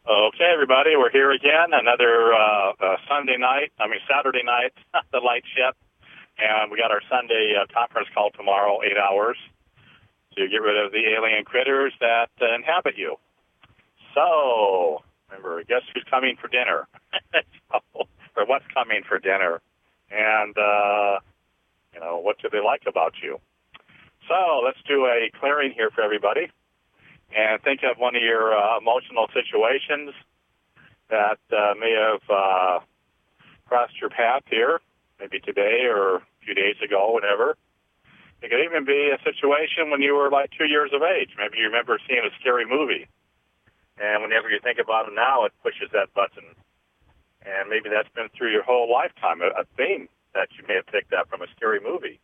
Okay, everybody, we're here again. Another Saturday night, the light ship. And we got our Sunday conference call tomorrow, 8 hours, to get rid of the alien critters that inhabit you. So, remember, guess who's coming for dinner? Or what's coming for dinner? And, what do they like about you? So, let's do a clearing here for everybody. And think of one of your emotional situations that may have crossed your path here, maybe today or a few days ago, whatever. It could even be a situation when you were like 2 years of age. Maybe you remember seeing a scary movie. And whenever you think about it now, it pushes that button. And maybe that's been through your whole lifetime, a theme that you may have picked up from a scary movie.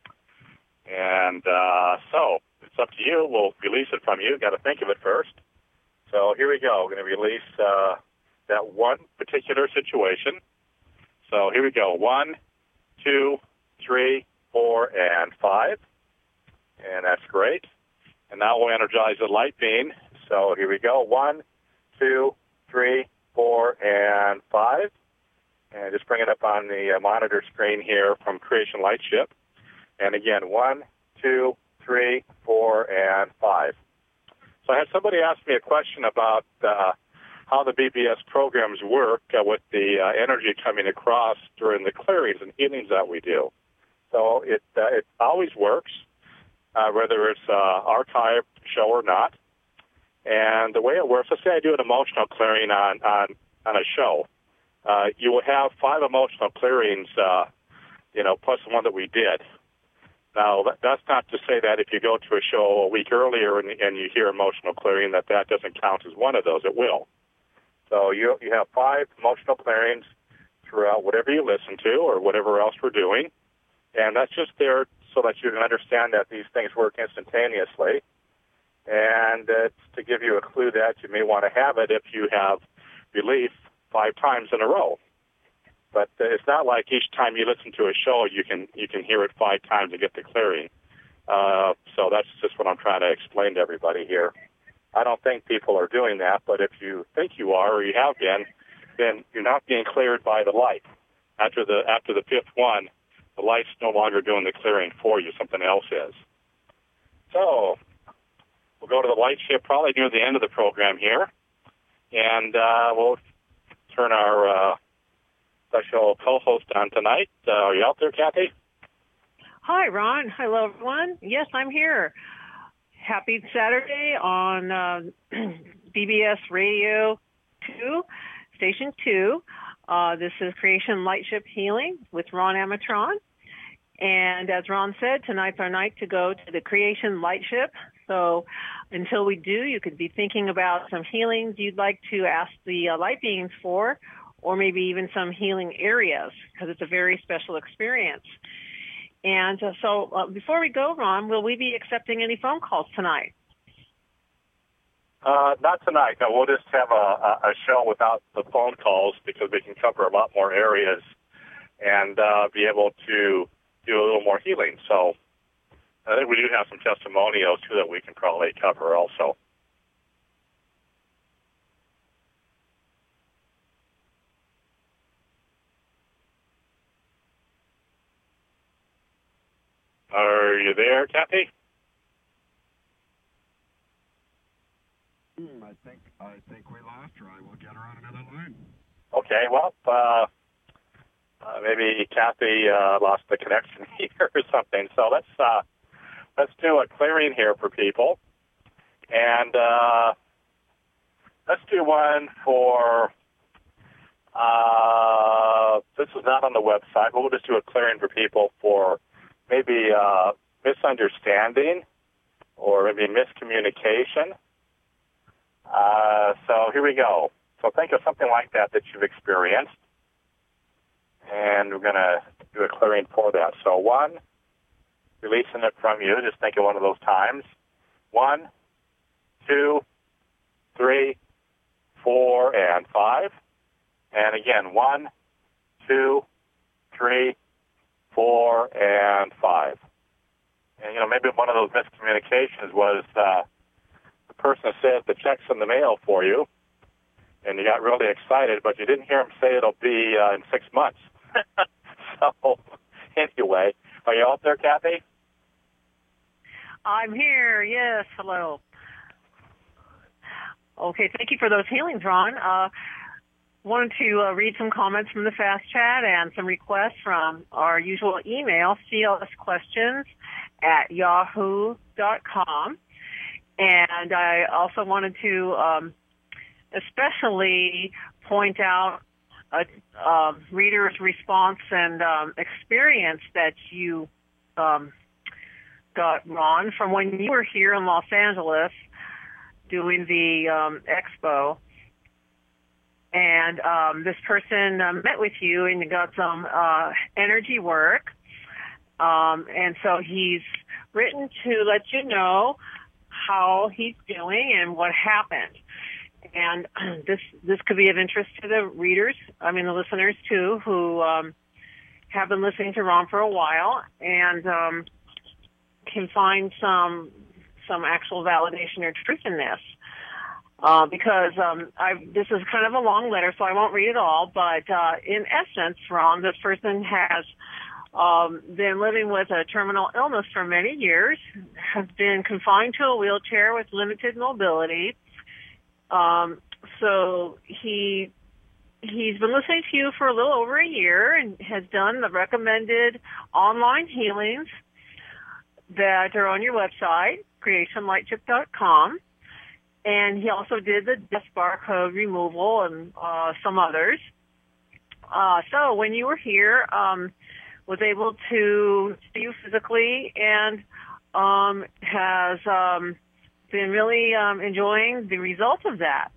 And so it's up to you. We'll release it from you. Got to think of it first. So here we go. We're going to release that one particular situation. So here we go. 1, 2, 3, 4, and 5. And that's great. And now we'll energize the light beam. So here we go. 1, 2, 3, 4, and 5. And just bring it up on the monitor screen here from Creation Lightship. And again, 1, 2, 3, 4, and 5. So I had somebody ask me a question about how the BBS programs work with the energy coming across during the clearings and healings that we do. So it always works, whether it's archived show or not. And the way it works, let's say I do an emotional clearing on a show. You will have 5 emotional clearings, plus the one that we did. Now, that's not to say that if you go to a show a week earlier and you hear emotional clearing, that doesn't count as one of those. It will. So you have 5 emotional clearings throughout whatever you listen to or whatever else we're doing. And that's just there so that you can understand that these things work instantaneously. And it's to give you a clue that you may want to have it if you have relief 5 times in a row. But it's not like each time you listen to a show, you can hear it 5 times and get the clearing. So that's just what I'm trying to explain to everybody here. I don't think people are doing that, but if you think you are or you have been, then you're not being cleared by the light. After the 5th one, the light's no longer doing the clearing for you. Something else is. So we'll go to the light ship probably near the end of the program here, and we'll turn our special co-host on tonight. Are you out there, Kathy? Hi, Ron. Hello, everyone. Yes, I'm here. Happy Saturday on BBS Radio 2, Station 2. This is Creation Lightship Healing with Ron Amatron. And as Ron said, tonight's our night to go to the Creation Lightship. So until we do, you could be thinking about some healings you'd like to ask the light beings for, or maybe even some healing areas, because it's a very special experience. And so before we go, Ron, will we be accepting any phone calls tonight? Not tonight. No, we'll just have a show without the phone calls because we can cover a lot more areas and be able to do a little more healing. So I think we do have some testimonials, too, that we can probably cover also. Are you there, Kathy? I think we lost her. I will get her on another line. Okay, well, maybe Kathy lost the connection here or something. So let's do a clearing here for people, and let's do one for. This is not on the website, but we'll just do a clearing for people for maybe misunderstanding or maybe miscommunication. So here we go. So think of something like that you've experienced, and we're going to do a clearing for that. So 1, releasing it from you. Just think of one of those times. 1, 2, 3, 4, and 5. And again, 1, 2, 3, 4, and 5. And, maybe one of those miscommunications was the person said the check's in the mail for you, and you got really excited, but you didn't hear him say it'll be in 6 months. So, anyway, are you out there, Kathy? I'm here. Yes. Hello. Okay. Thank you for those healings, Ron. Wanted to read some comments from the Fast Chat and some requests from our usual email, clsquestions@yahoo.com. And I also wanted to especially point out a reader's response and experience that you got, Ron, from when you were here in Los Angeles doing the expo. And this person met with you and got some energy work. And so he's written to let you know how he's doing and what happened. And this could be of interest to the readers, the listeners too, who have been listening to Ron for a while and can find some actual validation or truth in this. Because this is kind of a long letter, so I won't read it all. But in essence, Ron, this person has been living with a terminal illness for many years, has been confined to a wheelchair with limited mobility. So he's been listening to you for a little over a year and has done the recommended online healings that are on your website, creationlightship.com. And he also did the death barcode removal and some others. So when you were here, was able to see you physically and has been really enjoying the results of that.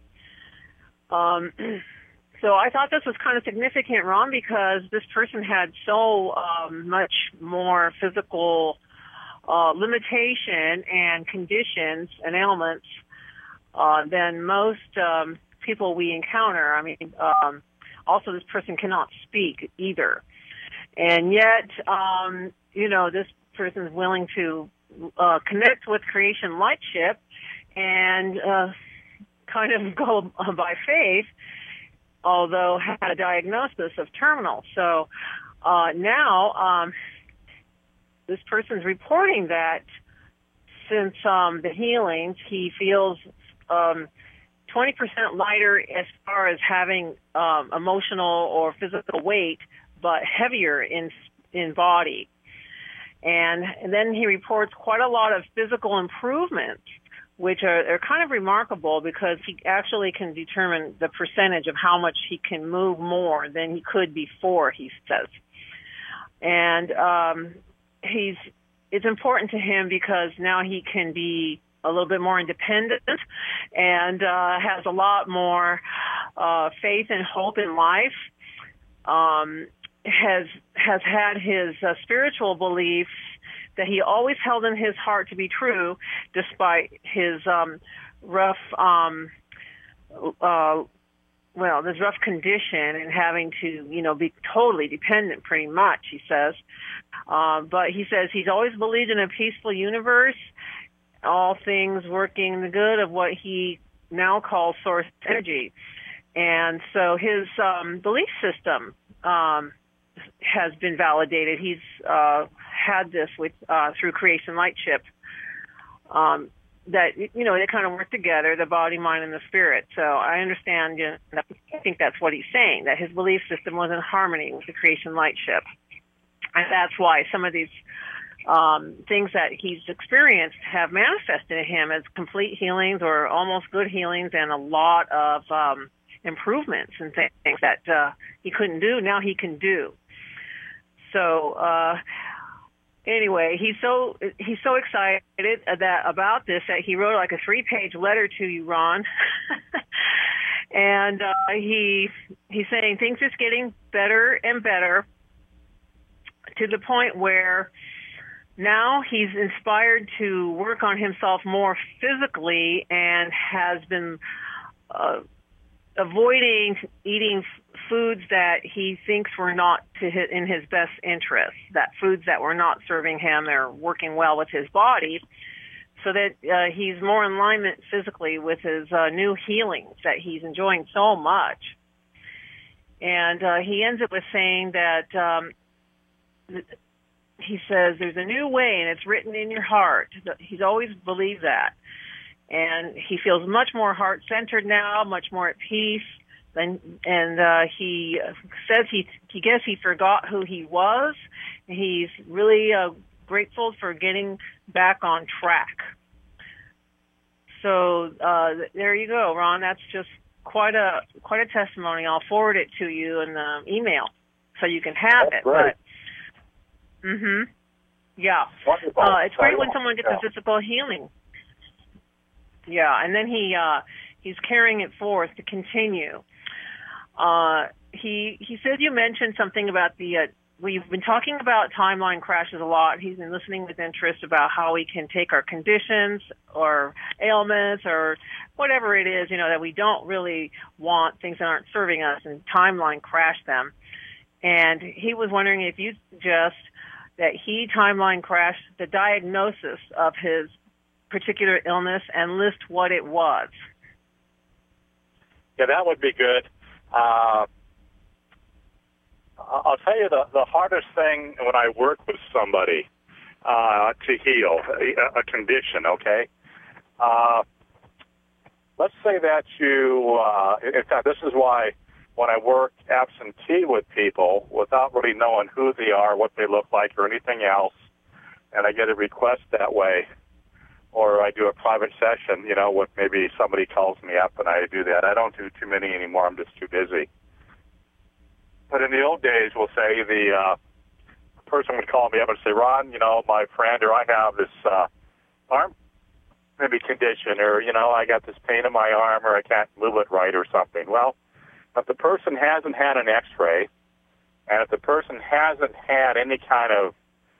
So I thought this was kind of significant, Ron, because this person had so much more physical limitation and conditions and ailments than most people we encounter. Also this person cannot speak either. And yet, this person is willing to connect with Creation Lightship and kind of go by faith, although had a diagnosis of terminal. So now this person's reporting that since the healings, he feels 20% lighter as far as having emotional or physical weight, but heavier in body. And then he reports quite a lot of physical improvements, which are kind of remarkable because he actually can determine the percentage of how much he can move more than he could before, he says. And it's important to him because now he can be a little bit more independent and has a lot more faith and hope in life. Has had his spiritual beliefs that he always held in his heart to be true, despite his rough condition and having to, be totally dependent pretty much, he says. But he says he's always believed in a peaceful universe, all things working the good of what he now calls source energy. And so his belief system has been validated. He's had this with through Creation Lightship. That they kind of work together, the body, mind, and the spirit. So I understand. I think that's what he's saying, that his belief system was in harmony with the Creation Lightship, and that's why some of these things that he's experienced have manifested in him as complete healings or almost good healings, and a lot of improvements and things that he couldn't do, now he can do. So anyway, he's so excited about this that he wrote like a 3-page letter to you, Ron. And he's saying things are getting better and better to the point where now he's inspired to work on himself more physically and has been avoiding eating foods that he thinks were not in his best interest, that foods that were not serving him or working well with his body. so that he's more in alignment physically with his new healings that he's enjoying so much. And he ends it with saying that he says there's a new way and it's written in your heart. He's always believed that. And he feels much more heart-centered now, much more at peace. And he says he guess he forgot who he was. He's really grateful for getting back on track. So there you go, Ron. That's just quite a testimony. I'll forward it to you in the email so you can have it. Great. But, yeah. Wonderful. It's great when someone gets a physical healing. Yeah, and then he's carrying it forth to continue. He said you mentioned something about we've been talking about timeline crashes a lot. He's been listening with interest about how we can take our conditions or ailments or whatever it is, that we don't really want, things that aren't serving us, and timeline crash them. And he was wondering if you suggest that he timeline crashed the diagnosis of his particular illness and list what it was. Yeah, that would be good. I'll tell you the hardest thing when I work with somebody to heal a condition, okay? Let's say that you, in fact, this is why when I work absentee with people without really knowing who they are, what they look like, or anything else, and I get a request that way, or I do a private session, with maybe somebody calls me up and I do that. I don't do too many anymore. I'm just too busy. But in the old days, we'll say the person would call me up and say, Ron, my friend, or I have this arm maybe condition, or, I got this pain in my arm, or I can't move it right or something. Well, if the person hasn't had an x-ray, and if the person hasn't had any kind of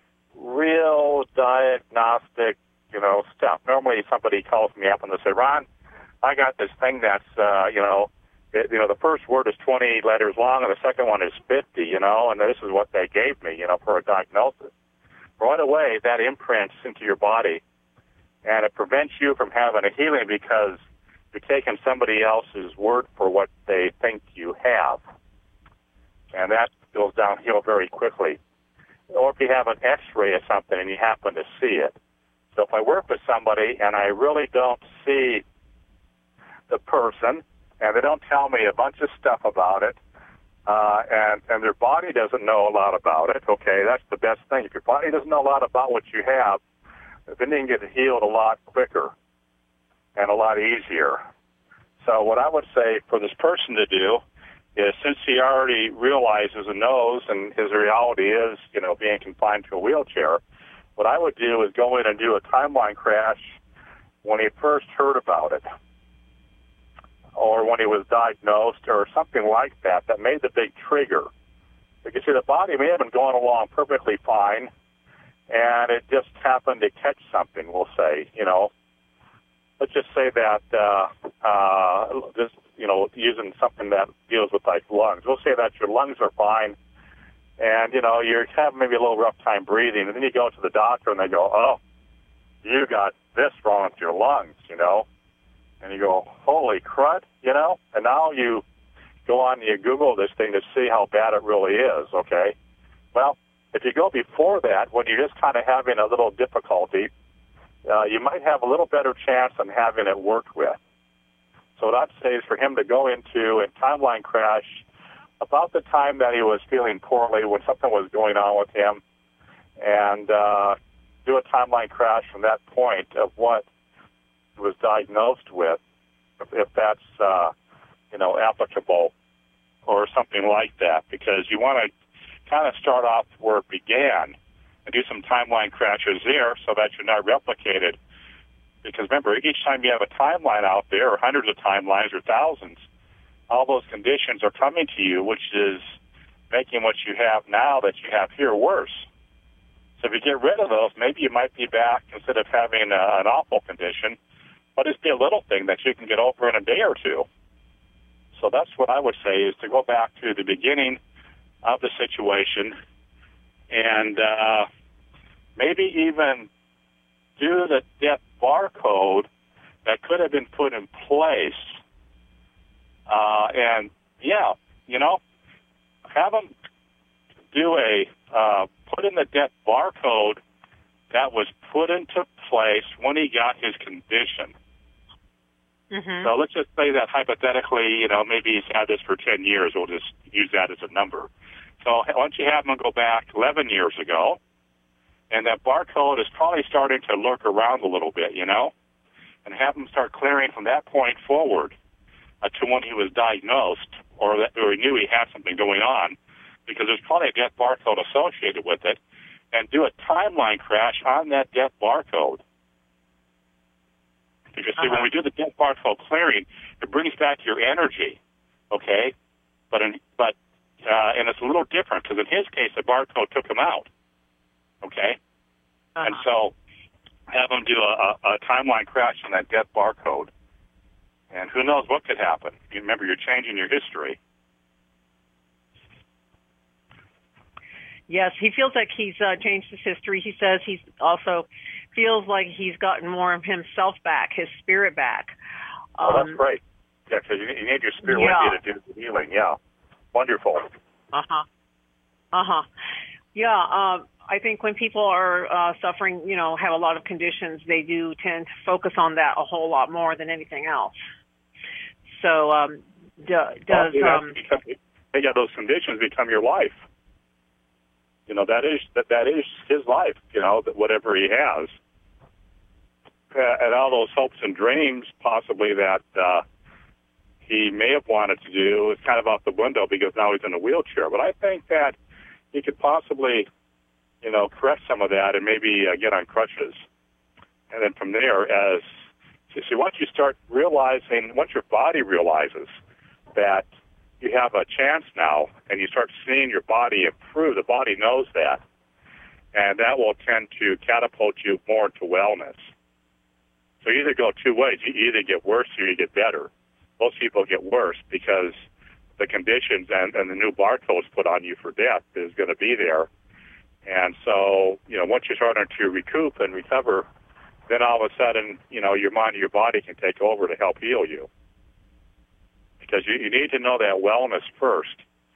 real diagnostic stuff. Normally somebody calls me up and they say, Ron, I got this thing that's, the first word is 20 letters long and the second one is 50, and this is what they gave me, for a diagnosis. Right away, that imprints into your body, and it prevents you from having a healing because you're taking somebody else's word for what they think you have. And that goes downhill very quickly. Or if you have an x-ray of something and you happen to see it. So if I work with somebody and I really don't see the person and they don't tell me a bunch of stuff about it, and their body doesn't know a lot about it, okay, that's the best thing. If your body doesn't know a lot about what you have, then you can get healed a lot quicker and a lot easier. So what I would say for this person to do is, since he already realizes and knows and his reality is, being confined to a wheelchair, what I would do is go in and do a timeline crash when he first heard about it, or when he was diagnosed, or something like that made the big trigger. Because, the body may have been going along perfectly fine, and it just happened to catch something, we'll say, Let's just say that, using something that deals with, like, lungs. We'll say that your lungs are fine, and, you're having maybe a little rough time breathing, and then you go to the doctor, and they go, oh, you got this wrong with your lungs, And you go, holy crud, And now you go on and you Google this thing to see how bad it really is, okay? Well, if you go before that, when you're just kind of having a little difficulty, you might have a little better chance on having it worked with. So what I'd say is for him to go into a timeline crash about the time that he was feeling poorly, when something was going on with him, and do a timeline crash from that point of what he was diagnosed with, if that's, applicable or something like that, because you want to kind of start off where it began and do some timeline crashes there so that you're not replicated. Because remember, each time you have a timeline out there, or hundreds of timelines or thousands, all those conditions are coming to you, which is making what you have now that you have here worse. So if you get rid of those, maybe you might be back, instead of having an awful condition, but just be a little thing that you can get over in a day or two. So that's what I would say, is to go back to the beginning of the situation and maybe even do the death barcode that could have been put in place. And yeah, have them do put in the death barcode that was put into place when he got his condition. Mm-hmm. So let's just say that hypothetically, maybe he's had this for 10 years. We'll just use that as a number. So once you have him go back 11 years ago, and that barcode is probably starting to lurk around a little bit, and have him start clearing from that point forward to when he was diagnosed or he knew he had something going on, because there's probably a death barcode associated with it, and do a timeline crash on that death barcode. Because see, when we do the death barcode clearing, it brings back your energy, okay? But and it's a little different, because in his case, the barcode took him out, okay? And so have him do a timeline crash on that death barcode. And who knows what could happen. You remember, you're changing your history. Yes, he feels like he's changed his history. He says he's also feels like he's gotten more of himself back, his spirit back. That's great. Yeah, because you need your spirit with you to do the healing. Yeah, wonderful. Yeah, I think when people are suffering, have a lot of conditions, they do tend to focus on that a whole lot more than anything else. So, those conditions become your life. That is his life. That whatever he has, and all those hopes and dreams, possibly that he may have wanted to do, is kind of out the window because now he's in a wheelchair. But I think that he could possibly, correct some of that and maybe get on crutches. And then from there, once you start realizing, once your body realizes that you have a chance now, and you start seeing your body improve, the body knows that, and that will tend to catapult you more into wellness. So you either go two ways. You either get worse or you get better. Most people get worse because the conditions and the new barcodes put on you for death is going to be there. And so, once you're starting to recoup and recover, then all of a sudden, your mind and your body can take over to help heal you. Because you need to know that wellness first.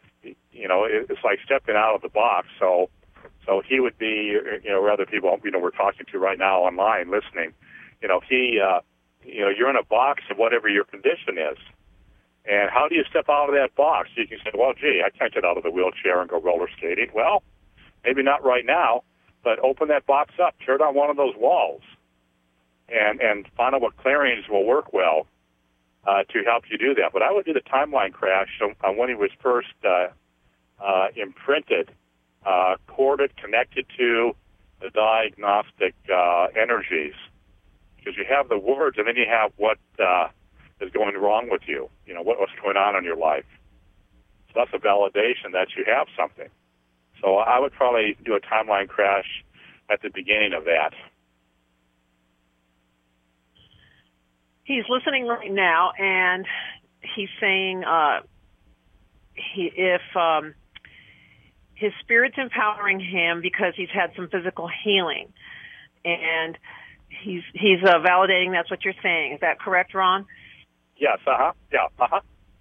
It's like stepping out of the box. So he would be, other people, we're talking to right now online listening, you're in a box of whatever your condition is. And how do you step out of that box? You can say, well, gee, I can't get out of the wheelchair and go roller skating. Well, maybe not right now, but open that box up, tear down one of those walls, and find out what clearings will work well to help you do that. But I would do the timeline crash on when he was first imprinted, corded, connected to the diagnostic energies, because you have the words and then you have what is going wrong with you, what's going on in your life. So that's a validation that you have something. So I would probably do a timeline crash at the beginning of that. He's listening right now, and he's saying if his spirit's empowering him because he's had some physical healing, and he's validating that's what you're saying. Is that correct, Ron? Yes. Yeah. Okay.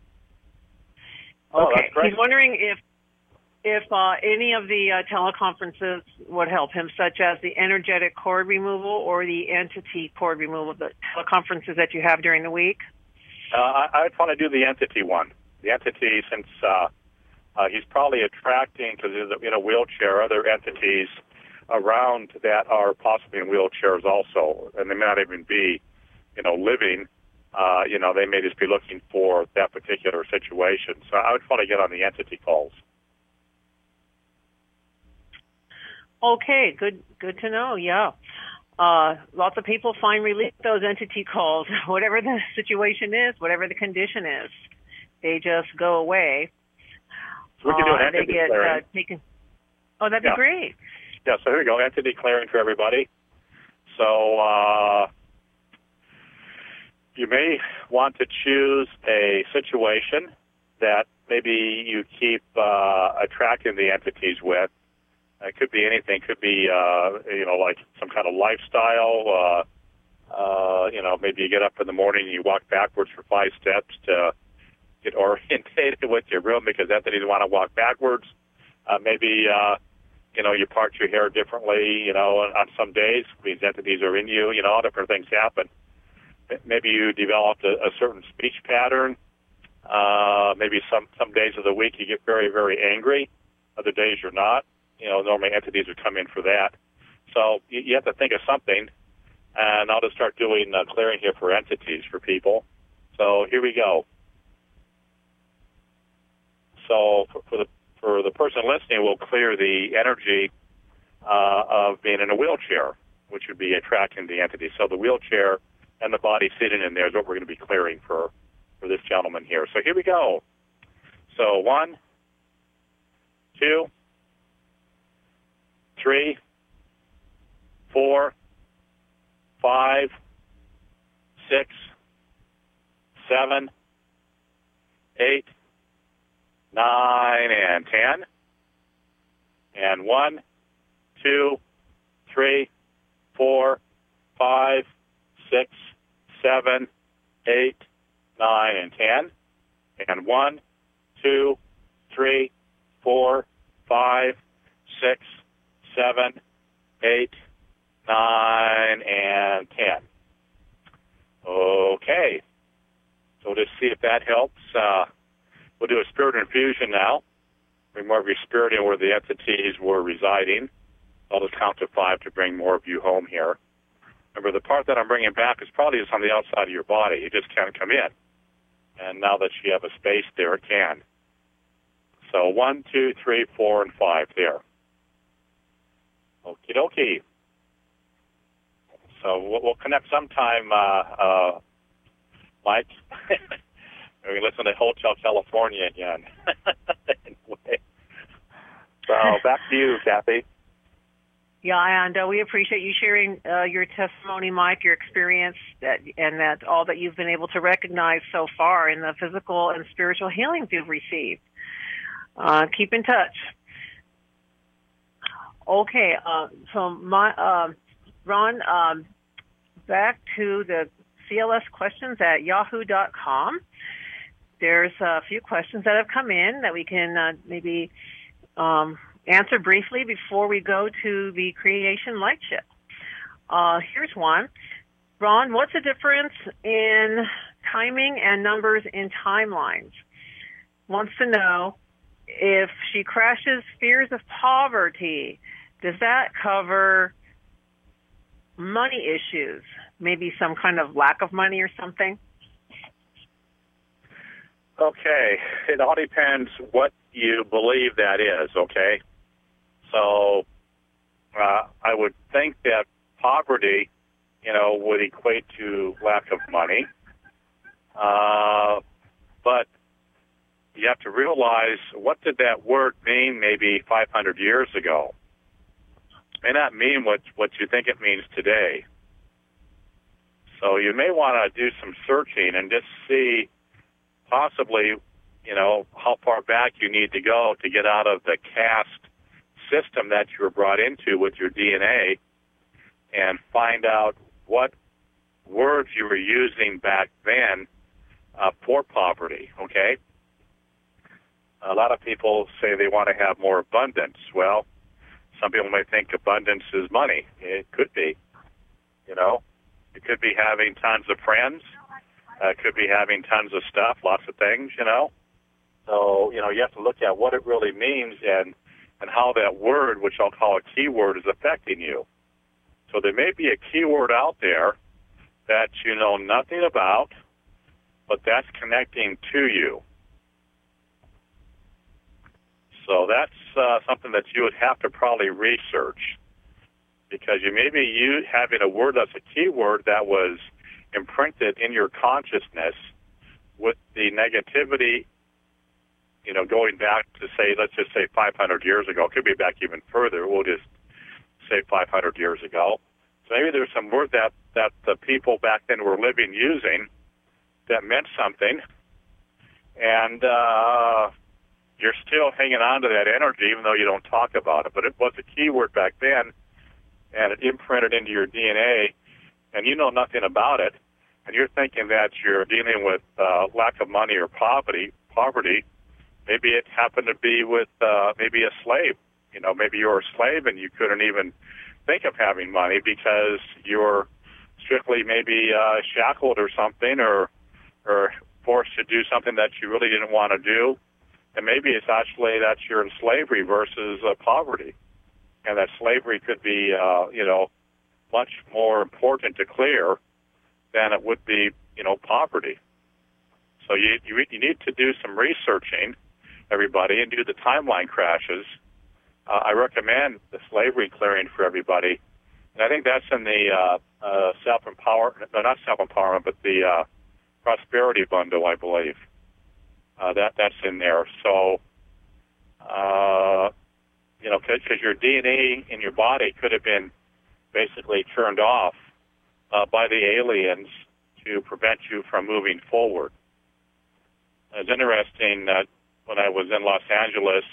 Oh, that's great. He's wondering if any of the teleconferences would help him, such as the energetic cord removal or the entity cord removal, the teleconferences that you have during the week? I would probably do the entity one. The entity, since he's probably attracting, because he's in a wheelchair, other entities around that are possibly in wheelchairs also, and they may not even be, living. They may just be looking for that particular situation. So I would probably get on the entity calls. Okay, good to know. Yeah, lots of people find relief with those entity calls, whatever the situation is, whatever the condition is, they just go away. So we can do an entity clearing. Taken. Oh, that'd be great. Yeah. So here we go, entity clearing for everybody. So you may want to choose a situation that maybe you keep attracting the entities with. It could be anything. It could be, like some kind of lifestyle. Maybe you get up in the morning and you walk backwards for 5 steps to get orientated with your room because entities want to walk backwards. Maybe you part your hair differently, on some days. These entities are in you, different things happen. Maybe you developed a certain speech pattern. Maybe some days of the week you get very, very angry. Other days you're not. Normally entities would come in for that. So you have to think of something, and I'll just start doing clearing here for entities for people. So here we go. So for the person listening, we'll clear the energy of being in a wheelchair, which would be attracting the entity. So the wheelchair and the body sitting in there is what we're going to be clearing for this gentleman here. So here we go. So 1, 2, 3, 4, 5, 6, 7, 8, 9, and 10. And 1, 2, 3, 4, 5, 6, 7, 8, 9, and 10. And 1, 2, 3, 4, 5, 6, 7, 8, 9, and 10. Okay. So just see if that helps. We'll do a spirit infusion now. Bring more of your spirit in where the entities were residing. I'll just count to 5 to bring more of you home here. Remember, the part that I'm bringing back is probably just on the outside of your body. It just can't come in. And now that you have a space there, it can. So 1, 2, 3, 4, and 5 there. Okie dokie. So we'll connect sometime, Mike. We listen to Hotel California again. Anyway. So back to you, Kathy. Yeah, and we appreciate you sharing your testimony, Mike, your experience, and all that you've been able to recognize so far in the physical and spiritual healings you've received. Keep in touch. Okay, so Ron, back to the CLS questions at yahoo.com. There's a few questions that have come in that we can maybe answer briefly before we go to the Creation Light Ship. Here's one. Ron, what's the difference in timing and numbers in timelines? Wants to know if she crashes fears of poverty, does that cover money issues? Maybe some kind of lack of money or something? Okay. It all depends what you believe that is, okay? So I would think that poverty, would equate to lack of money. But you have to realize, what did that word mean maybe 500 years ago? It may not mean what you think it means today. So you may want to do some searching and just see possibly, how far back you need to go to get out of the caste system that you were brought into with your DNA and find out what words you were using back then for poverty, okay? A lot of people say they want to have more abundance. Well, some people may think abundance is money. It could be, It could be having tons of friends. It could be having tons of stuff, lots of things, So, you have to look at what it really means and how that word, which I'll call a keyword, is affecting you. So there may be a keyword out there that you know nothing about, but that's connecting to you. So that's something that you would have to probably research, because you may be having a word that's a keyword that was imprinted in your consciousness with the negativity, going back to let's just say 500 years ago. It could be back even further. We'll just say 500 years ago. So maybe there's some word that the people back then were living using that meant something. And, you're still hanging on to that energy even though you don't talk about it. But it was a keyword back then, and it imprinted into your DNA, and you know nothing about it, and you're thinking that you're dealing with lack of money or poverty. Maybe it happened to be with maybe a slave. You know, maybe you were a slave and you couldn't even think of having money because you're strictly maybe shackled or something, or forced to do something that you really didn't want to do. And maybe it's actually that you're in slavery versus poverty, and that slavery could be, much more important to clear than it would be, poverty. So you need to do some researching, everybody, and do the timeline crashes. I recommend the slavery clearing for everybody, and I think that's in the not self-empowerment, but the prosperity bundle, I believe. That's in there. So, because your DNA in your body could have been basically turned off by the aliens to prevent you from moving forward. It's interesting that when I was in Los Angeles,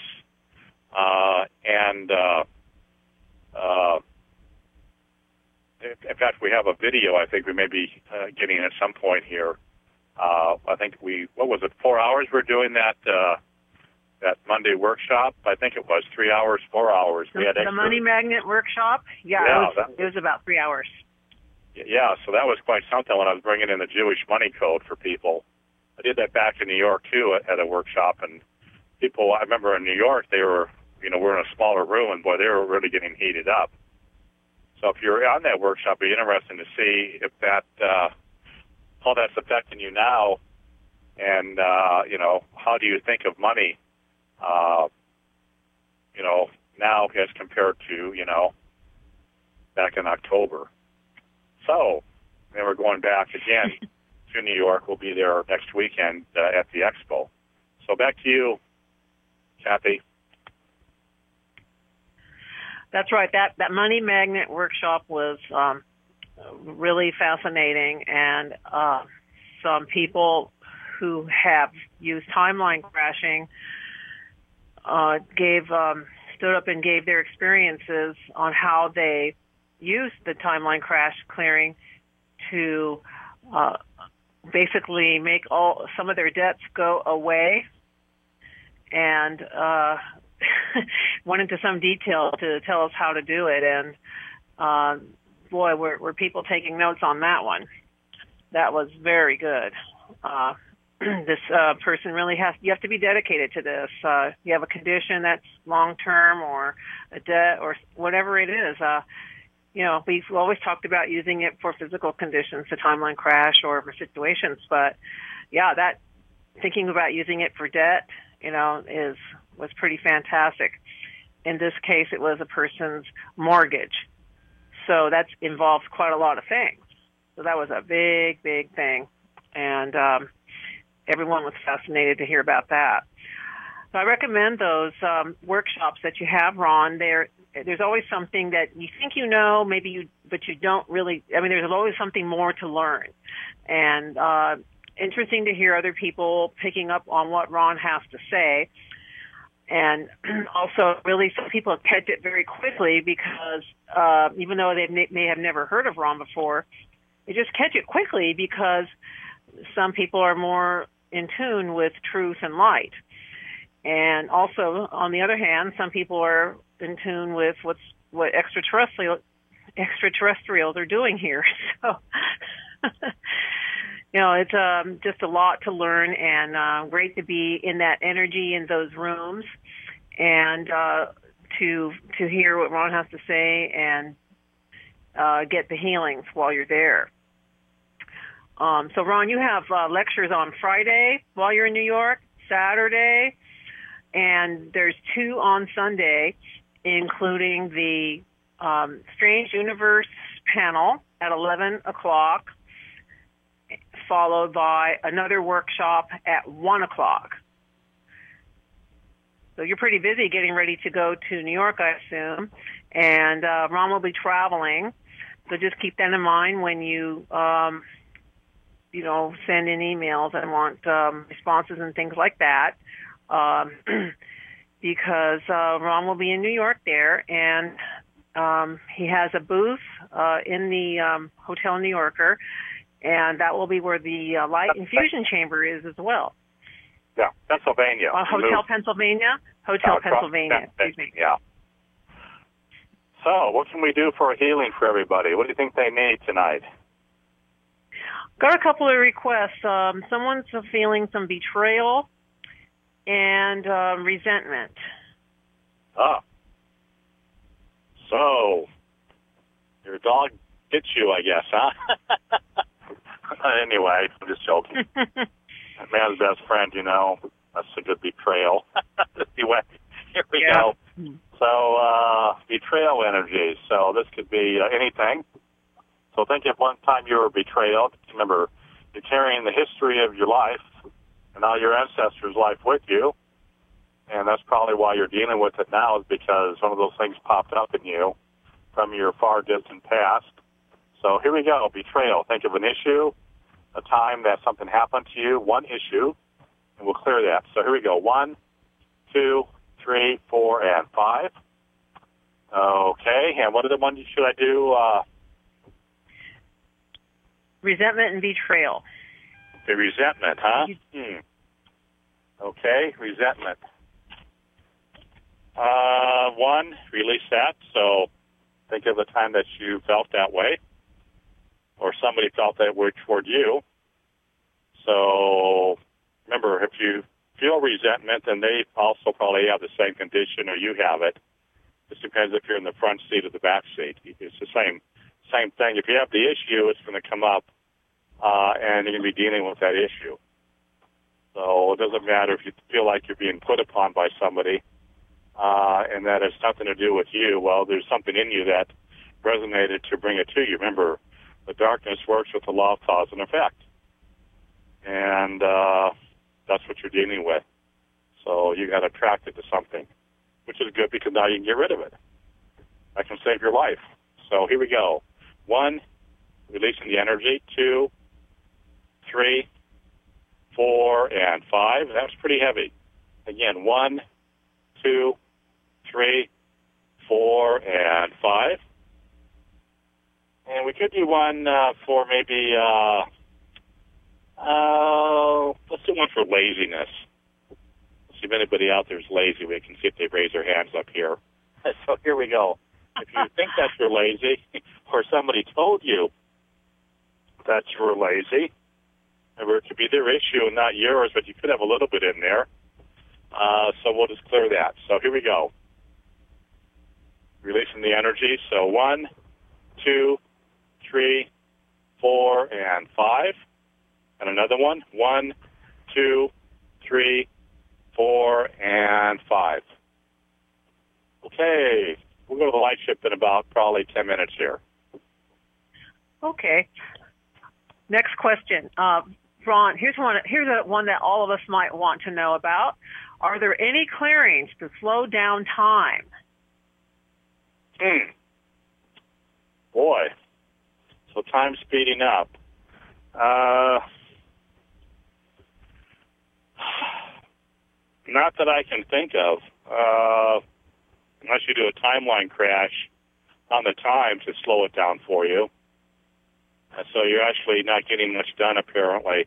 in fact, we have a video I think we may be getting at some point here. I think 4 hours we're doing that Monday workshop? I think it was 3 hours, 4 hours. We had the Money Magnet workshop? Yeah, it was about 3 hours. Yeah, so that was quite something when I was bringing in the Jewish money code for people. I did that back in New York, too, at a workshop, and people, I remember in New York, they were, we're in a smaller room, and boy, they were really getting heated up. So if you're on that workshop, it'd be interesting to see if that, how that's affecting you now, and, how do you think of money, now as compared to, back in October. So, then we're going back again to New York. We'll be there next weekend at the Expo. So back to you, Kathy. That's right. That Money Magnet workshop was really fascinating, and some people who have used timeline crashing stood up and gave their experiences on how they used the timeline crash clearing to basically make some of their debts go away, and went into some detail to tell us how to do it. And boy, were people taking notes on that one. That was very good. This person really you have to be dedicated to this. You have a condition that's long-term or a debt or whatever it is. We've always talked about using it for physical conditions, the timeline crash, or for situations. But yeah, that thinking about using it for debt, was pretty fantastic. In this case, it was a person's mortgage. So that's involved quite a lot of things. So that was a big, big thing. And everyone was fascinated to hear about that. So I recommend those workshops that you have, Ron. There's always something that you think but you don't really. I mean, there's always something more to learn. And interesting to hear other people picking up on what Ron has to say. And also, really, some people catch it very quickly because even though they may have never heard of Ron before, they just catch it quickly because some people are more in tune with truth and light. And also, on the other hand, some people are in tune with what extraterrestrials are doing here. So, it's just a lot to learn, and great to be in that energy in those rooms, and to hear what Ron has to say and get the healings while you're there. So, Ron, you have lectures on Friday while you're in New York, Saturday, and there's 2 on Sunday, including the Strange Universe panel at 11 o'clock, followed by another workshop at 1 o'clock. So you're pretty busy getting ready to go to New York, I assume, and Ron will be traveling. So just keep that in mind when you, send in emails and want responses and things like that. because Ron will be in New York there, and he has a booth in the Hotel New Yorker, and that will be where the light infusion chamber is as well. Yeah, Pennsylvania. Hotel Pennsylvania? Hotel Pennsylvania, excuse me. Yeah. So, what can we do for a healing for everybody? What do you think they need tonight? Got a couple of requests. Someone's feeling some betrayal and resentment. Ah. So, your dog bit you, I guess, huh? Anyway, I'm just joking. A man's best friend, that's a good betrayal. Anyway, here we go. So, betrayal energy. So this could be anything. So think of one time you were betrayed. Remember, you're carrying the history of your life and all your ancestors' life with you. And that's probably why you're dealing with it now, is because some of those things popped up in you from your far distant past. So here we go, betrayal. Think of an issue, a time that something happened to you, one issue, and we'll clear that. So here we go, 1, 2, 3, 4, and 5. Okay, and what other one should I do? Resentment and betrayal. The resentment, huh? Okay, resentment. 1, release that. So think of the time that you felt that way, or somebody felt that way toward you. So remember, if you feel resentment, then they also probably have the same condition, or you have it. Just depends if you're in the front seat or the back seat. It's the same thing. If you have the issue, it's going to come up, and you're going to be dealing with that issue. So it doesn't matter if you feel like you're being put upon by somebody, and that has nothing to do with you. Well, there's something in you that resonated to bring it to you. Remember, the darkness works with the law of cause and effect. And that's what you're dealing with. So you got attracted to something, which is good because now you can get rid of it. That can save your life. So here we go. 1, releasing the energy. 2, 3, 4, and 5. That was pretty heavy. Again, 1, 2, 3, 4, and 5. And we could do one for maybe, let's do one for laziness. See if anybody out there is lazy. We can see if they raise their hands up here. So here we go. If you think that you're lazy, or somebody told you that you were lazy, or it could be their issue and not yours, but you could have a little bit in there. So we'll just clear that. So here we go. Releasing the energy. So 1, 2, 3, 4, and 5. And another one. 1, 2, 3, 4, and 5. Okay. We'll go to the light shift in about probably 10 minutes here. Okay. Next question. Ron, here's one that all of us might want to know about. Are there any clearings to slow down time? Boy. So time's speeding up. Not that I can think of. Unless you do a timeline crash on the time to slow it down for you. So you're actually not getting much done, apparently.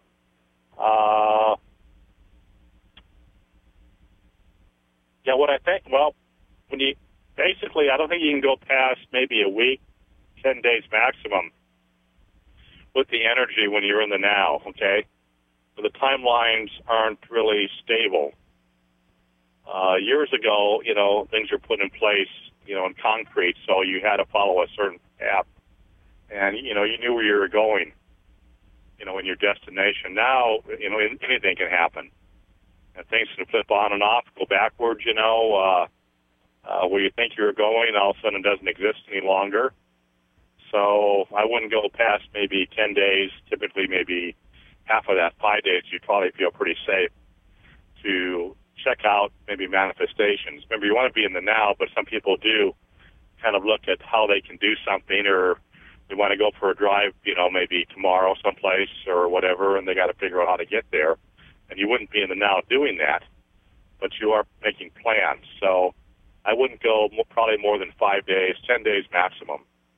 Yeah, what I think, well, basically, I don't think you can go past maybe a week, 10 days maximum with the energy when you're in the now, okay? So the timelines aren't really stable. Years ago, things were put in place, in concrete, so you had to follow a certain path. And, you knew where you were going, in your destination. Now, anything can happen. And things can flip on and off, go backwards, where you think you're going, all of a sudden it doesn't exist any longer. So I wouldn't go past maybe 10 days, typically maybe half of that, 5 days, you'd probably feel pretty safe to check out maybe manifestations. Remember, you want to be in the now, but some people do kind of look at how they can do something, or they want to go for a drive, maybe tomorrow someplace or whatever, and they got to figure out how to get there. And you wouldn't be in the now doing that. but you are making plans. So I wouldn't go probably more than 5 days, 10 days maximum.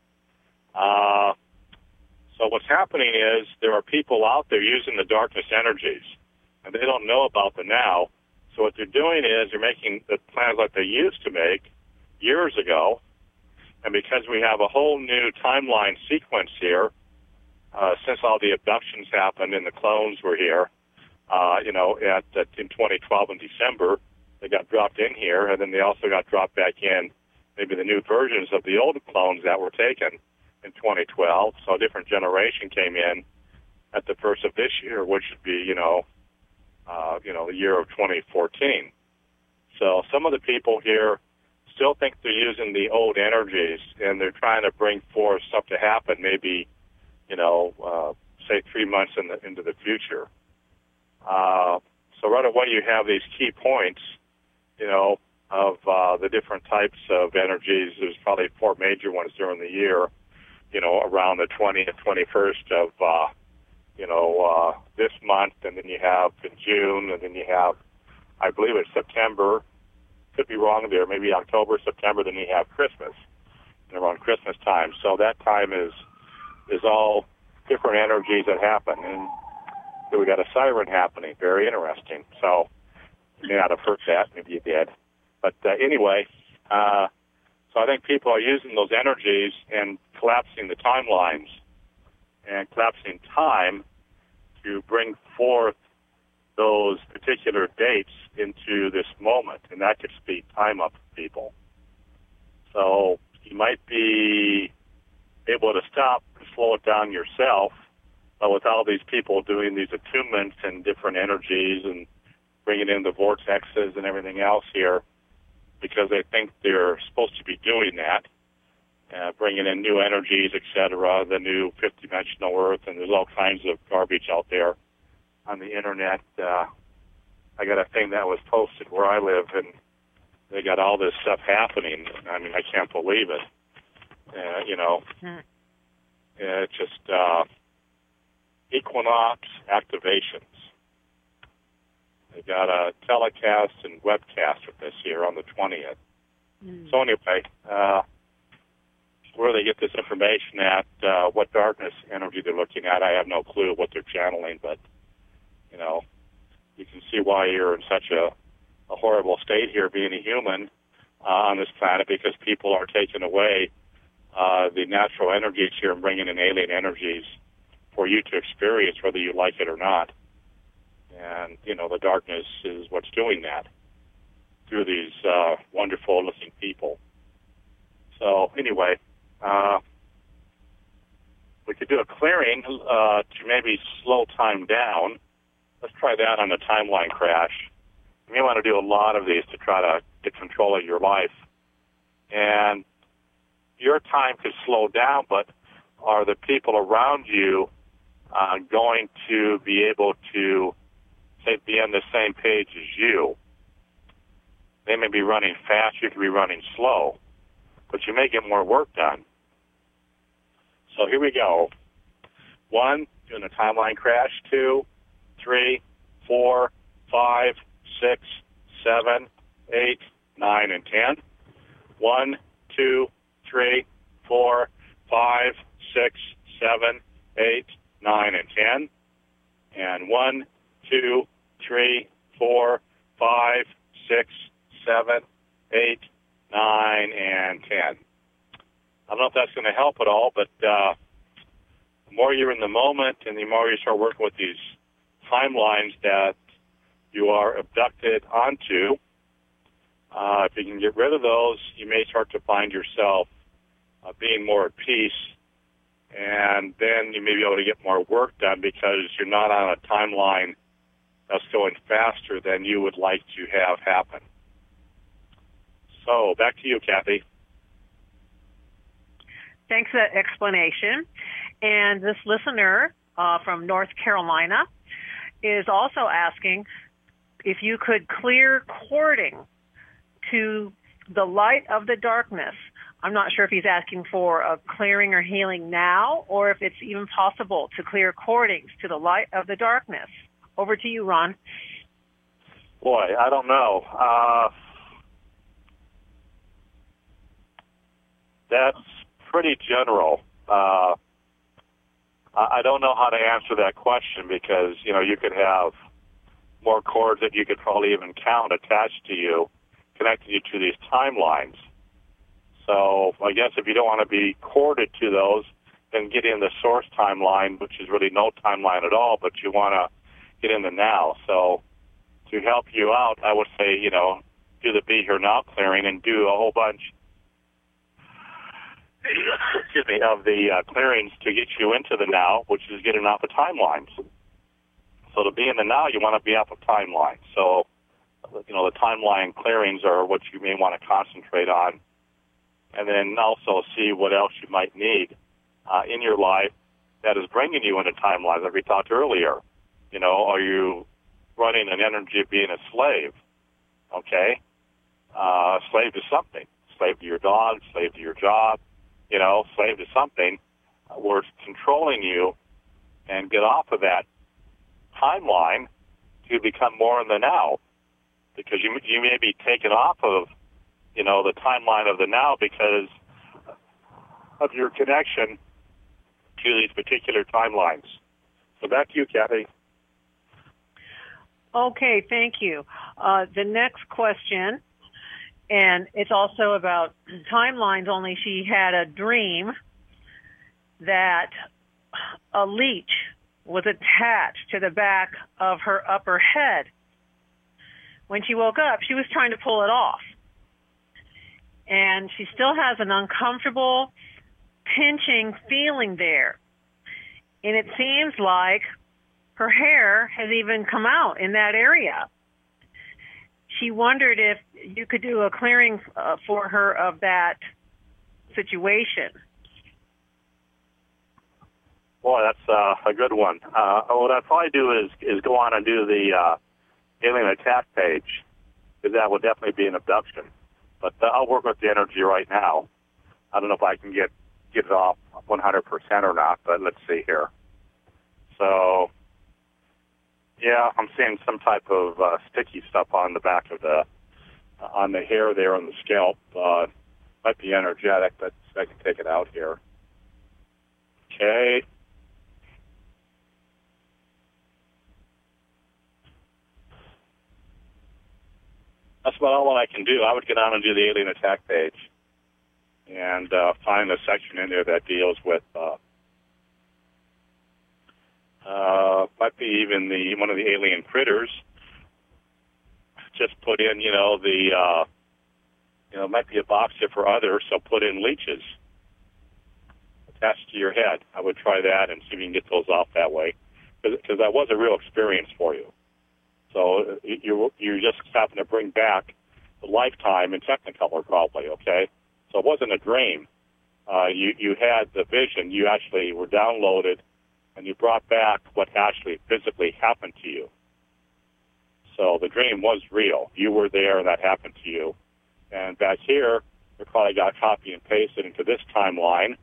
So what's happening is there are people out there using the darkness energies, and they don't know about them now. So what they're doing is they're making the plans like they used to make years ago, and because we have a whole new timeline sequence here, since all the abductions happened and the clones were here, in 2012 in December, they got dropped in here, and then they also got dropped back in, maybe the new versions of the old clones that were taken in 2012. So a different generation came in at the first of this year, which would be, the year of 2014. So some of the people here still think they're using the old energies, and they're trying to bring forth stuff to happen, maybe, say 3 months into the future. So right away you have these key points, of the different types of energies. There's probably 4 major ones during the year, around the 20th, 21st of, this month, and then you have in June, and then you have, I believe it's September. Could be wrong there, maybe October, September, then you have Christmas, and around Christmas time. So that time is all different energies that happen. And so we got a siren happening, very interesting. So you may not have heard that, maybe you did. But anyway, so I think people are using those energies and collapsing the timelines and collapsing time to bring forth those particular dates into this moment, and that could speed time up for people. So you might be able to stop and slow it down yourself, but with all these people doing these attunements and different energies and bringing in the vortexes and everything else here, because they think they're supposed to be doing that, bringing in new energies, etc., the new fifth-dimensional Earth, and there's all kinds of garbage out there on the Internet. I got a thing that was posted where I live, and they got all this stuff happening. I mean, I can't believe it. It's just equinox activations. They got a telecast and webcast of this here on the 20th. So anyway, where they get this information at, what darkness energy they're looking at, I have no clue what they're channeling, but, you can see why you're in such a horrible state here being a human on this planet, because people are taking away the natural energies here and bringing in alien energies for you to experience, whether you like it or not. And, the darkness is what's doing that through these wonderful-looking people. So, anyway, we could do a clearing to maybe slow time down. Let's try that on a timeline crash. You may want to do a lot of these to try to get control of your life. And your time could slow down, but are the people around you going to be able to, say, be on the same page as you? They may be running fast, you could be running slow, but you may get more work done. So here we go. 1, doing a timeline crash. 2, 3, 4, 5, 6, 7, 8, 9, and 10. 1, 2, 3, 4, 5, 6, 7, 8, 9, and 10. And 1, 2, 3, 4, 5, 6, 7, 8, 9, and 10. I don't know if that's going to help at all, but the more you're in the moment and the more you start working with these timelines that you are abducted onto, if you can get rid of those, you may start to find yourself being more at peace, and then you may be able to get more work done because you're not on a timeline that's going faster than you would like to have happen. So back to you, Kathy. Thanks for that explanation. And this listener from North Carolina is also asking if you could clear cording to the light of the darkness. I'm not sure if he's asking for a clearing or healing now, or if it's even possible to clear cordings to the light of the darkness. Over to you, Ron. Boy, I don't know. That's pretty general. I don't know how to answer that question because, you could have more cords that you could probably even count attached to you, connecting you to these timelines. So I guess if you don't want to be corded to those, then get in the source timeline, which is really no timeline at all, but you want to get in the now. So to help you out, I would say, do the Be Here Now clearing and do a whole bunch of the clearings to get you into the now, which is getting off of timelines. So to be in the now, you want to be off of timelines. So, the timeline clearings are what you may want to concentrate on. And then also see what else you might need in your life that is bringing you into timelines, like we talked earlier. Are you running an energy of being a slave? Okay? Slave to something. Slave to your dog, slave to your job, slave to something where it's controlling you, and get off of that timeline to become more in the now. Because you may be taken off of, the timeline of the now because of your connection to these particular timelines. So back to you, Kathy. Okay, thank you. The next question, and it's also about timelines, only she had a dream that a leech was attached to the back of her upper head. When she woke up, she was trying to pull it off. And she still has an uncomfortable, pinching feeling there. And it seems like her hair has even come out in that area. She wondered if you could do a clearing for her of that situation. Boy, that's a good one. What I'd probably do is go on and do the alien attack page, because that would definitely be an abduction. But I'll work with the energy right now. I don't know if I can get it off 100% or not, but let's see here. So, yeah, I'm seeing some type of sticky stuff on the back of on the hair there on the scalp. Might be energetic, but I can take it out here. Okay. That's about all I can do. I would get on and do the alien attack page and find a section in there that deals with might be even one of the alien critters. Just put in, might be a box here for others, so put in leeches attached to your head. I would try that and see if you can get those off that way, because that was a real experience for you. So you just happen to bring back the lifetime in Technicolor, probably, okay? So it wasn't a dream. You had the vision. You actually were downloaded, and you brought back what actually physically happened to you. So the dream was real. You were there, and that happened to you. And back here, you probably got copy and pasted into this timeline.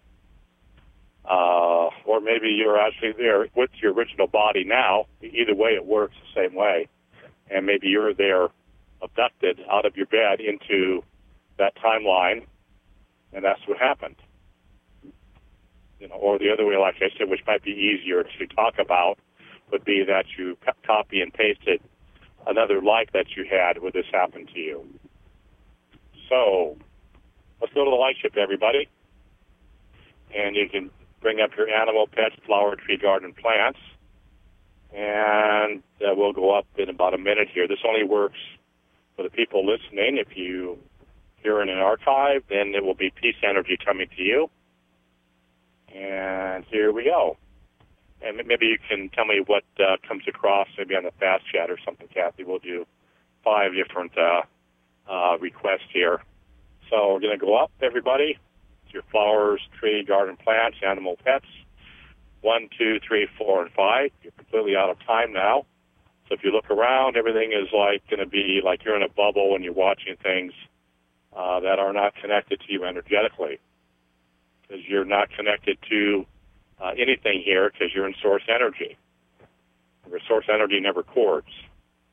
Or maybe you're actually there with your original body now. Either way, it works the same way. And maybe you're there abducted out of your bed into that timeline, and that's what happened. Or the other way, like I said, which might be easier to talk about, would be that you copy and pasted another life that you had where this happened to you. So let's go to the light ship, everybody. And you can bring up your animal, pets, flower, tree, garden, plants. And we'll go up in about a minute here. This only works for the people listening. If you hear in an archive, then it will be peace energy coming to you. And here we go. And maybe you can tell me what comes across, maybe on the fast chat or something, Kathy. We'll do 5 different requests here. So we're going to go up, everybody. It's your flowers, tree, garden, plants, animal, pets. 1, 2, 3, 4, and 5. You're completely out of time now. So if you look around, everything is going to be like you're in a bubble when you're watching things that are not connected to you energetically, because you're not connected to anything here because you're in source energy. Your source energy never cords.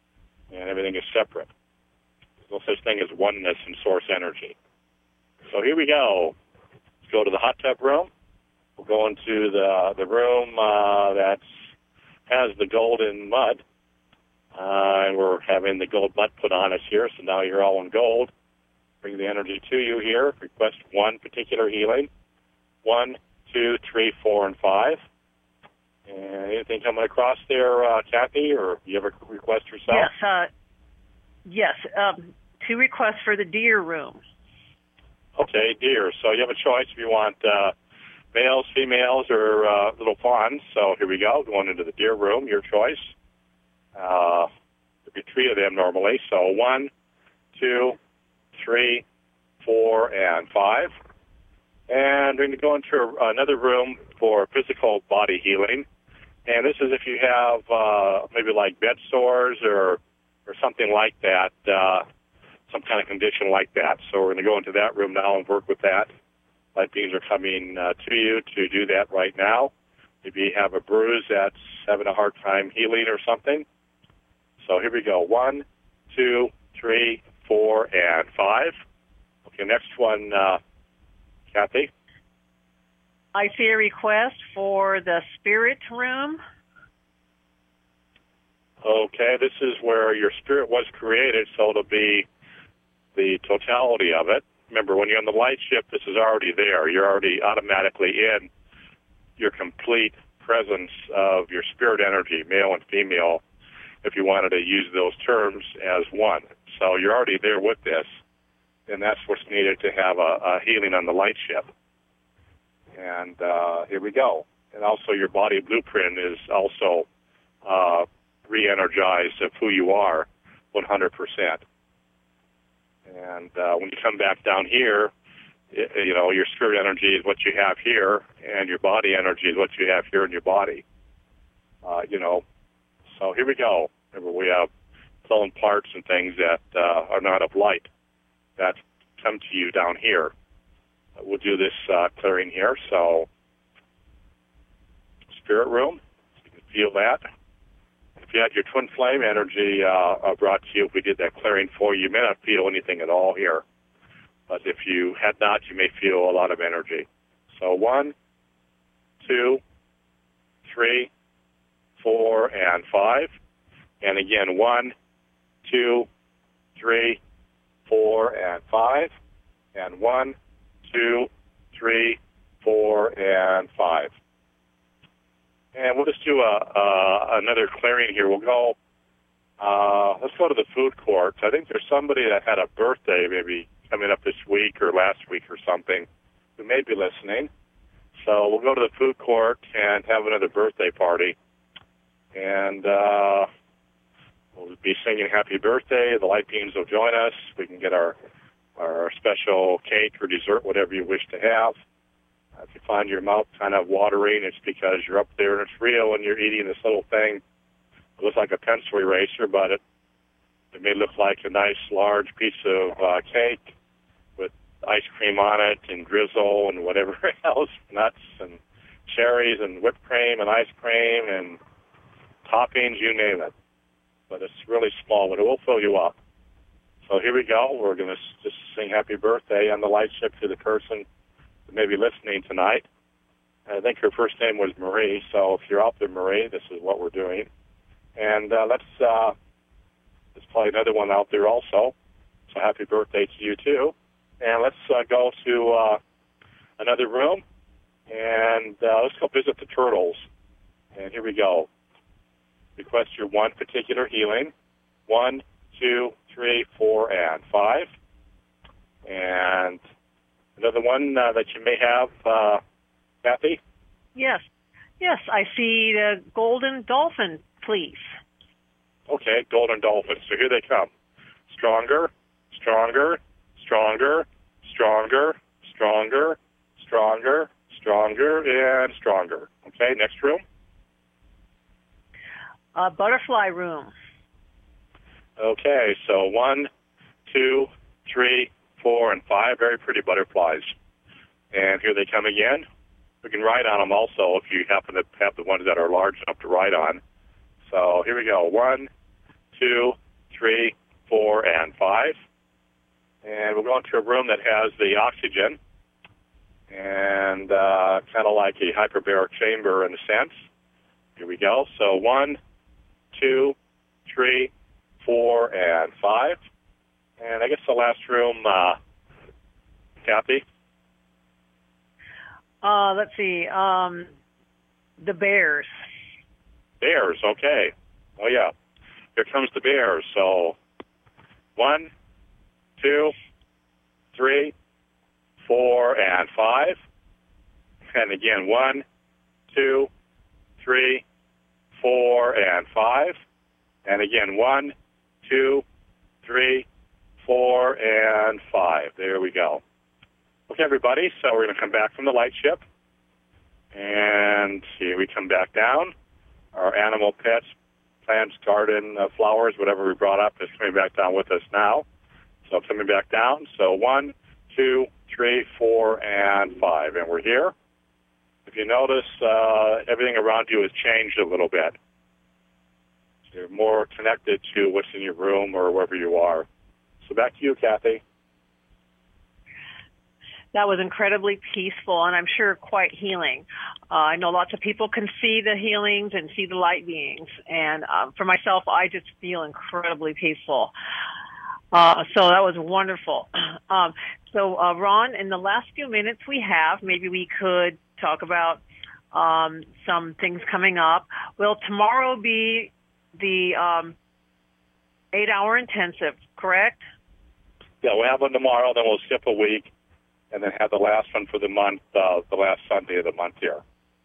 and everything is separate. There's no such thing as oneness in source energy. So here we go. Let's go to the hot tub room. We'll go into the room that has the golden mud. And we're having the gold mud put on us here, so now you're all in gold. Bring the energy to you here. Request one particular healing. 1, 2, 3, 4, and 5. And anything coming across there, Kathy, or you have a request yourself? Yes. 2 requests for the deer room. Okay, deer. So you have a choice if you want males, females, or little fawns. So here we go. Going into the deer room, your choice. There'll be 3 of them normally. So 1, 2, 3, 4, and 5. And we're going to go into another room for physical body healing. And this is if you have maybe like bed sores or something like that, some kind of condition like that. So we're going to go into that room now and work with that. Light beings are coming to you to do that right now. Maybe you have a bruise that's having a hard time healing or something. So here we go. 1, 2, 3, 4, and 5. Okay, next one, Kathy. I see a request for the spirit room. Okay, this is where your spirit was created, so it'll be the totality of it. Remember, when you're on the light ship, this is already there. You're already automatically in your complete presence of your spirit energy, male and female, if you wanted to use those terms as one. So you're already there with this, and that's what's needed to have a healing on the light ship. And here we go. And also your body blueprint is also re-energized of who you are 100%. And when you come back down here, your spirit energy is what you have here, and your body energy is what you have here in your body. So here we go. Remember, we have clone parts and things that are not of light that come to you down here. We'll do this clearing here. So, spirit room, you can feel that. If you had your twin flame energy brought to you, if we did that clearing for you, you may not feel anything at all here. But if you had not, you may feel a lot of energy. So 1, 2, 3, 4, and 5. And again, 1, 2, 3, 4, and 5. And 1, 2, 3, 4, and 5. And we'll just do another clearing here. We'll go, let's go to the food court. I think there's somebody that had a birthday maybe coming up this week or last week or something who may be listening. So we'll go to the food court and have another birthday party. And we'll be singing happy birthday. The light beams will join us. We can get our special cake or dessert, whatever you wish to have. If you find your mouth kind of watering, it's because you're up there and it's real and you're eating this little thing. It looks like a pencil eraser, but it may look like a nice large piece of cake with ice cream on it and drizzle and whatever else, nuts and cherries and whipped cream and ice cream and toppings, you name it. But it's really small, but it will fill you up. So here we go. We're going to just sing happy birthday on the light ship to the person that may be listening tonight. I think her first name was Marie, so if you're out there, Marie, this is what we're doing. And let's play another one out there also. So happy birthday to you, too. And let's go to another room, and let's go visit the turtles. And here we go. Request your one particular healing. 1, 2, 3, 4, and 5. And another one that you may have, Kathy? Yes, I see the golden dolphin, please. Okay, golden dolphin. So here they come. Stronger, stronger, stronger, stronger, stronger, stronger, stronger, and stronger. Okay, next room. Butterfly room. Okay, so 1, 2, 3, 4, and 5. Very pretty butterflies. And here they come again. We can ride on them also if you happen to have the ones that are large enough to ride on. So here we go. 1, 2, 3, 4, and 5. And we'll go into a room that has the oxygen and kind of like a hyperbaric chamber in a sense. Here we go. So 1, 2, 3, 4, and 5. And I guess the last room, Kathy? Let's see. The Bears. Bears, okay. Oh, yeah. Here comes the Bears. So 1, 2, 3, 4, and 5. And again, 1, 2, 3, 4, and 5. And again, 1, 2, 3, 4, and 5. There we go. Okay, everybody, so we're going to come back from the light ship. And here we come back down. Our animal, pets, plants, garden, flowers, whatever we brought up is coming back down with us now. So coming back down. So 1, 2, 3, 4, and 5. And we're here. If you notice, everything around you has changed a little bit. You're more connected to what's in your room or wherever you are. So back to you, Kathy. That was incredibly peaceful and I'm sure quite healing. I know lots of people can see the healings and see the light beings. And for myself, I just feel incredibly peaceful. So that was wonderful. So Ron, in the last few minutes we have, maybe we could talk about some things coming up. Will tomorrow be the 8-hour intensive, correct? Yeah, we'll have one tomorrow, then we'll skip a week, and then have the last one for the month, the last Sunday of the month here.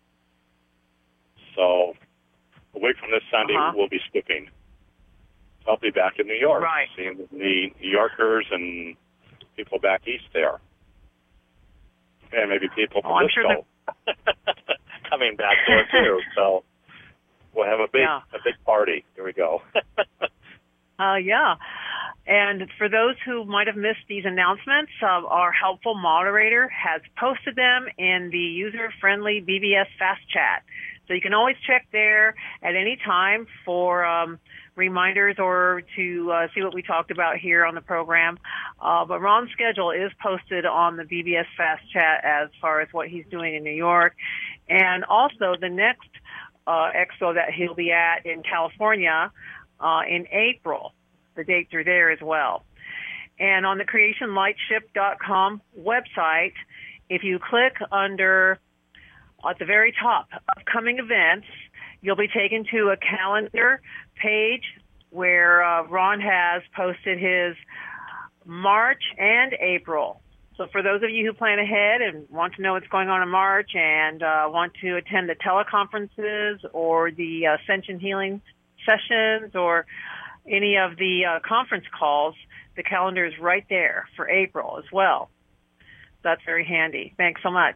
So a week from this Sunday, we'll be skipping. So I'll be back in New York, right, seeing the New Yorkers and people back east there. And maybe people from Frisco coming back there, too. So we'll have a big party. Here we go. Yeah. And for those who might have missed these announcements, our helpful moderator has posted them in the user-friendly BBS Fast Chat. So you can always check there at any time for reminders or to see what we talked about here on the program. But Ron's schedule is posted on the BBS Fast Chat as far as what he's doing in New York. And also the next expo that he'll be at in California in April. The dates are there as well. And on the creationlightship.com website, if you click under at the very top, upcoming events, you'll be taken to a calendar page where Ron has posted his March and April. So for those of you who plan ahead and want to know what's going on in March and want to attend the teleconferences or the Ascension Healing sessions or any of the conference calls, the calendar is right there for April as well. That's very handy. Thanks so much.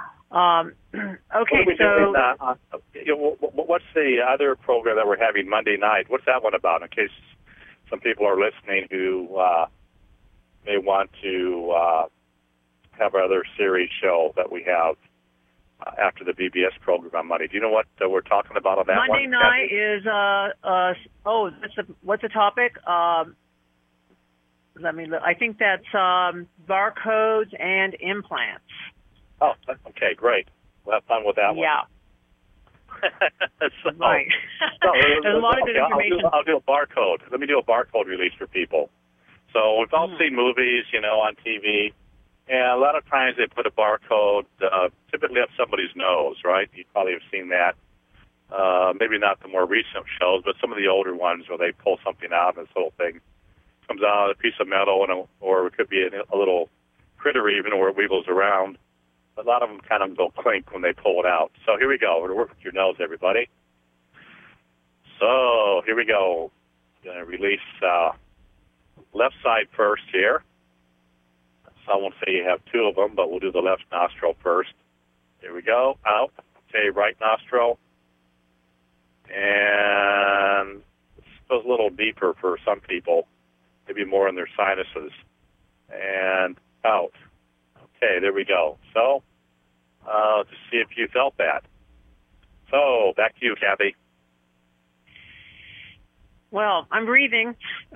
Okay, so what's the other program that we're having Monday night? What's that one about? In case some people are listening who may want to have our other series show that we have after the BBS program on Monday. Do you know what we're talking about on that Monday one? Night is, what's the topic? Let me look. I think that's barcodes and implants. Oh, okay, great. We'll have fun with that one. Yeah. Right. There's a lot of good information. I'll do a barcode. Let me do a barcode release for people. So we've all seen movies, on TV. And a lot of times they put a barcode typically up somebody's nose, right? You probably have seen that. Maybe not the more recent shows, but some of the older ones where they pull something out and this whole thing comes out, a piece of metal, or it could be a little critter even, or it wiggles around. A lot of them kind of go clink when they pull it out. So here we go. We're going to work with your nose, everybody. So here we go. I'm going to release left side first here. I won't say you have two of them, but we'll do the left nostril first. Here we go. Out. Okay, right nostril. And it goes a little deeper for some people, maybe more in their sinuses. And out. Okay, there we go. So, to see if you felt that. So, back to you, Kathy. Well, I'm breathing.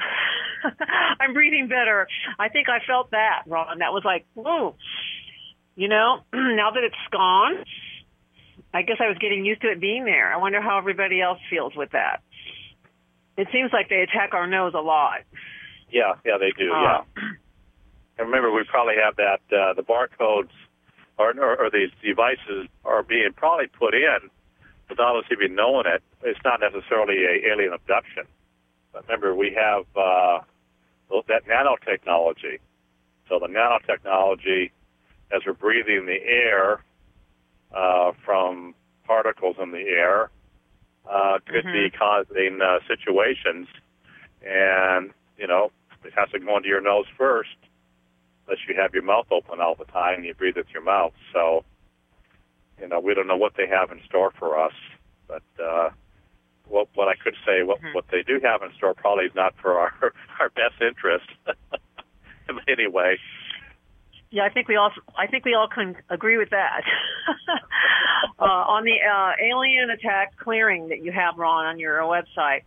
I'm breathing better. I think I felt that, Ron. That was like, whoa. You know, now that it's gone, I guess I was getting used to it being there. I wonder how everybody else feels with that. It seems like they attack our nose a lot. Yeah, they do, yeah. And remember, we probably have that, the barcodes or these devices are being probably put in without us even knowing it. It's not necessarily an alien abduction. But remember, we have that nanotechnology. So the nanotechnology, as we're breathing the air from particles in the air, could be causing situations. And, you know, it has to go into your nose first, unless you have your mouth open all the time and you breathe with your mouth. So, you know, we don't know what they have in store for us. But what I could say, what they do have in store probably is not for our best interest. Anyway. Yeah, I think we all can agree with that. On the alien attack clearing that you have, Ron, on your website,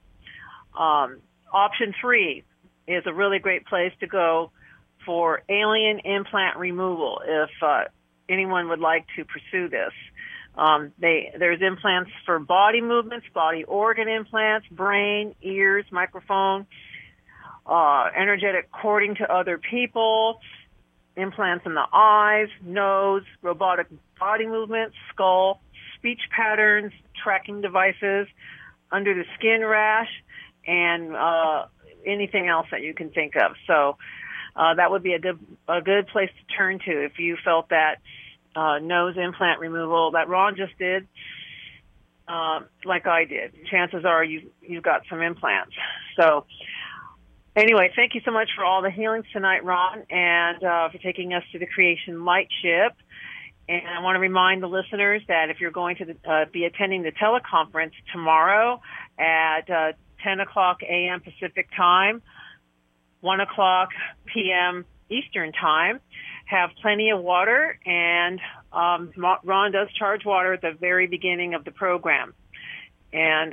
option 3 is a really great place to go for alien implant removal if anyone would like to pursue this. There's implants for body movements, body organ implants, brain, ears, microphone, energetic cording to other people, implants in the eyes, nose, robotic body movements, skull, speech patterns, tracking devices, under the skin rash, and anything else that you can think of. So that would be a good place to turn to if you felt that nose implant removal that Ron just did, like I did. Chances are you've got some implants. So anyway, thank you so much for all the healings tonight, Ron, and for taking us to the Creation Light Ship. And I want to remind the listeners that if you're going to be attending the teleconference tomorrow at 10 o'clock a.m. Pacific time, 1 o'clock p.m. Eastern time, have plenty of water, and Ron does charge water at the very beginning of the program. And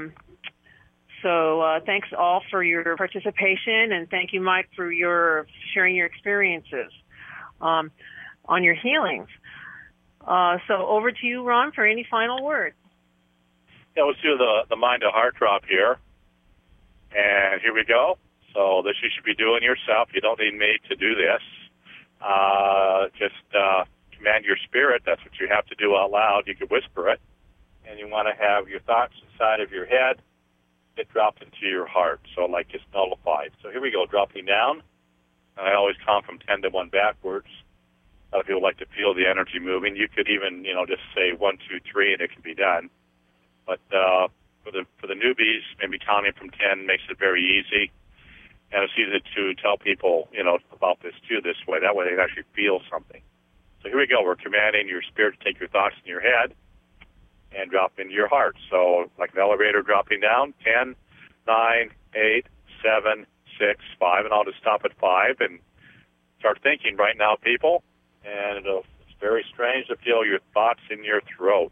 so thanks all for your participation, and thank you, Mike, for your sharing your experiences on your healings. So over to you, Ron, for any final words. Yeah, let's do the mind to heart drop here. And here we go. So this you should be doing yourself. You don't need me to do this. Just command your spirit. That's what you have to do out loud. You could whisper it. And you want to have your thoughts inside of your head. It dropped into your heart. So like it's nullified. So here we go, dropping down. And I always count from 10 to 1 backwards. A lot of people like to feel the energy moving. You could even, just say 1, 2, 3, and it can be done. But for the newbies, maybe counting from 10 makes it very easy. And it's easy to tell people, about this too this way. That way they can actually feel something. So here we go. We're commanding your spirit to take your thoughts in your head and drop into your heart. So like an elevator dropping down, 10, 9, 8, 7, 6, 5. And I'll just stop at 5 and start thinking right now, people. And it's very strange to feel your thoughts in your throat.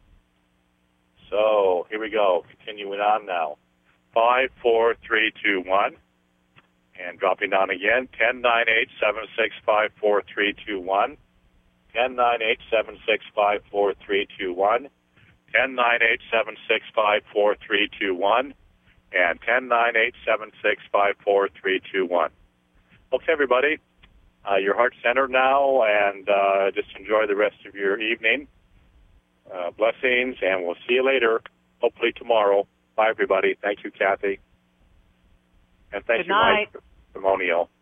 So here we go. Continuing on now. 5, 4, 3, 2, 1. And dropping down again. 10, 9, 8, 7, 6, 5, 4, 3, 2, 1. 10, 9, 8, 7, 6, 5, 4, 3, 2, 1. 10, 9, 8, 7, 6, 5, 4, 3, 2, 1. And 10, 9, 8, 7, 6, 5, 4, 3, 2, 1. Okay, everybody. Your heart centered now, and just enjoy the rest of your evening. Blessings, and we'll see you later, hopefully tomorrow. Bye, everybody. Thank you, Kathy. And thank you, Mike, for the testimonial.